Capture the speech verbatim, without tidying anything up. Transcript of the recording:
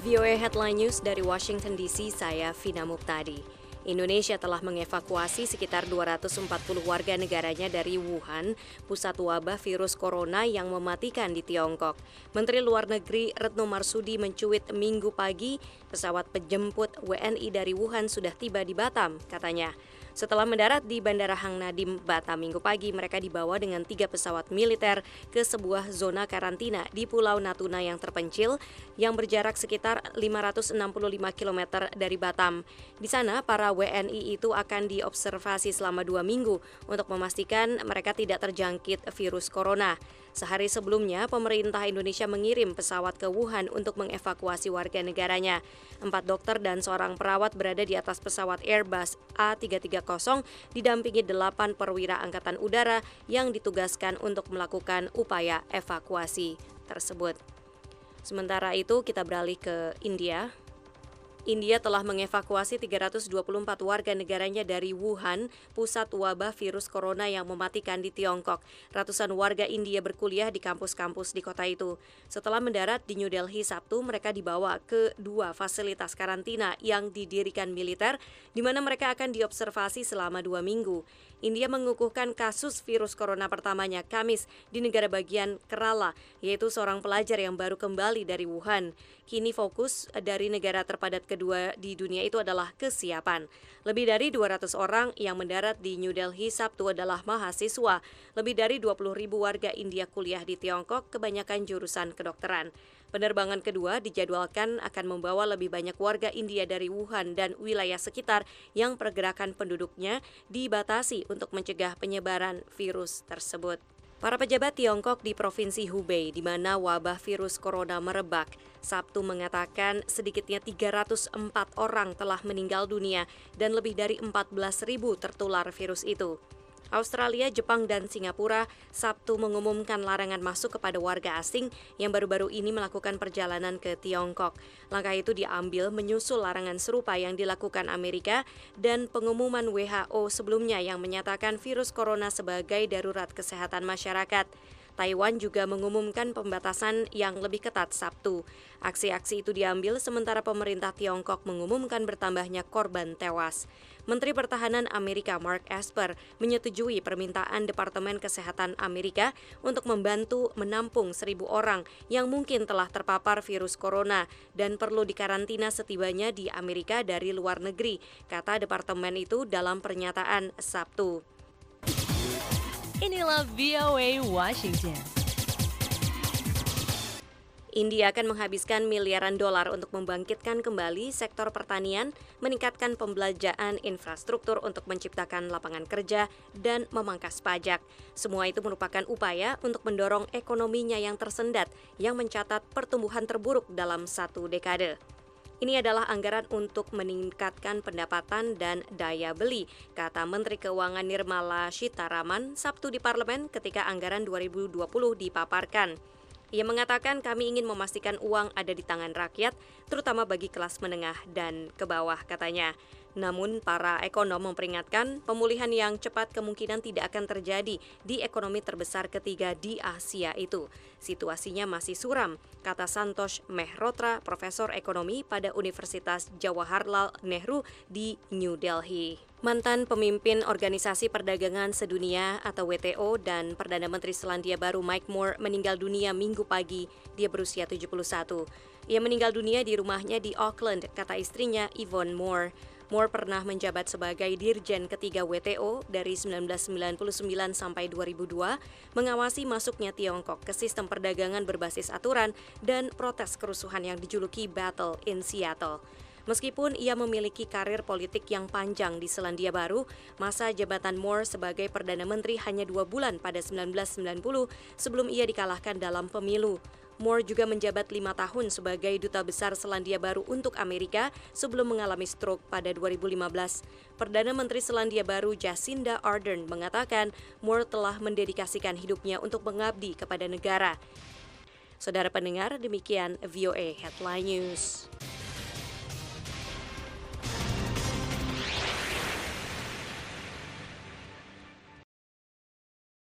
V O A Headline News dari Washington D C, saya Vina Muptadi. Indonesia telah mengevakuasi sekitar dua ratus empat puluh warga negaranya dari Wuhan, pusat wabah virus corona yang mematikan di Tiongkok. Menteri Luar Negeri Retno Marsudi mencuit Minggu pagi, pesawat penjemput W N I dari Wuhan sudah tiba di Batam, katanya. Setelah mendarat di Bandara Hang Nadiem, Batam Minggu pagi, mereka dibawa dengan tiga pesawat militer ke sebuah zona karantina di Pulau Natuna yang terpencil yang berjarak sekitar lima ratus enam puluh lima kilometer dari Batam. Di sana, para W N I itu akan diobservasi selama dua minggu untuk memastikan mereka tidak terjangkit virus corona. Sehari sebelumnya, pemerintah Indonesia mengirim pesawat ke Wuhan untuk mengevakuasi warga negaranya. Empat dokter dan seorang perawat berada di atas pesawat Airbus A tiga tiga nol didampingi delapan perwira angkatan udara yang ditugaskan untuk melakukan upaya evakuasi tersebut. Sementara itu, kita beralih ke India. India telah mengevakuasi tiga ratus dua puluh empat warga negaranya dari Wuhan, pusat wabah virus corona yang mematikan di Tiongkok. Ratusan warga India berkuliah di kampus-kampus di kota itu. Setelah mendarat di New Delhi Sabtu, mereka dibawa ke dua fasilitas karantina yang didirikan militer, di mana mereka akan diobservasi selama dua minggu. India mengukuhkan kasus virus corona pertamanya Kamis di negara bagian Kerala, yaitu seorang pelajar yang baru kembali dari Wuhan. Kini fokus dari negara terpadat kedua di dunia itu adalah kesiapan. Lebih dari dua ratus orang yang mendarat di New Delhi Sabtu adalah mahasiswa. Lebih dari dua puluh ribu warga India kuliah di Tiongkok, kebanyakan jurusan kedokteran. Penerbangan kedua dijadwalkan akan membawa lebih banyak warga India dari Wuhan dan wilayah sekitar yang pergerakan penduduknya dibatasi untuk mencegah penyebaran virus tersebut. Para pejabat Tiongkok di Provinsi Hubei, di mana wabah virus corona merebak, Sabtu mengatakan sedikitnya tiga ratus empat orang telah meninggal dunia dan lebih dari empat belas ribu tertular virus itu. Australia, Jepang, dan Singapura Sabtu mengumumkan larangan masuk kepada warga asing yang baru-baru ini melakukan perjalanan ke Tiongkok. Langkah itu diambil menyusul larangan serupa yang dilakukan Amerika dan pengumuman W H O sebelumnya yang menyatakan virus corona sebagai darurat kesehatan masyarakat. Taiwan juga mengumumkan pembatasan yang lebih ketat Sabtu. Aksi-aksi itu diambil sementara pemerintah Tiongkok mengumumkan bertambahnya korban tewas. Menteri Pertahanan Amerika Mark Esper menyetujui permintaan Departemen Kesehatan Amerika untuk membantu menampung seribu orang yang mungkin telah terpapar virus corona dan perlu dikarantina setibanya di Amerika dari luar negeri, kata departemen itu dalam pernyataan Sabtu. Inilah V O A Washington. India akan menghabiskan miliaran dolar untuk membangkitkan kembali sektor pertanian, meningkatkan pembelanjaan infrastruktur untuk menciptakan lapangan kerja, dan memangkas pajak. Semua itu merupakan upaya untuk mendorong ekonominya yang tersendat, yang mencatat pertumbuhan terburuk dalam satu dekade. Ini adalah anggaran untuk meningkatkan pendapatan dan daya beli, kata Menteri Keuangan Nirmala Sitharaman Sabtu di Parlemen ketika anggaran dua ribu dua puluh dipaparkan. Ia mengatakan kami ingin memastikan uang ada di tangan rakyat, terutama bagi kelas menengah dan ke bawah, katanya. Namun para ekonom memperingatkan pemulihan yang cepat kemungkinan tidak akan terjadi di ekonomi terbesar ketiga di Asia itu. Situasinya masih suram, kata Santosh Mehrotra, profesor ekonomi pada Universitas Jawaharlal Nehru di New Delhi. Mantan pemimpin Organisasi Perdagangan Sedunia atau W T O dan Perdana Menteri Selandia Baru Mike Moore meninggal dunia Minggu pagi. Dia berusia tujuh puluh satu. Ia meninggal dunia di rumahnya di Auckland, kata istrinya Yvonne Moore. Moore pernah menjabat sebagai Dirjen ketiga W T O dari sembilan belas sembilan puluh sembilan sampai dua ribu dua, mengawasi masuknya Tiongkok ke sistem perdagangan berbasis aturan dan protes kerusuhan yang dijuluki Battle in Seattle. Meskipun ia memiliki karir politik yang panjang di Selandia Baru, masa jabatan Moore sebagai Perdana Menteri hanya dua bulan pada sembilan belas sembilan puluh sebelum ia dikalahkan dalam pemilu. Moore juga menjabat lima tahun sebagai Duta Besar Selandia Baru untuk Amerika sebelum mengalami stroke pada dua ribu lima belas. Perdana Menteri Selandia Baru Jacinda Ardern mengatakan Moore telah mendedikasikan hidupnya untuk mengabdi kepada negara. Saudara pendengar, demikian V O A Headline News.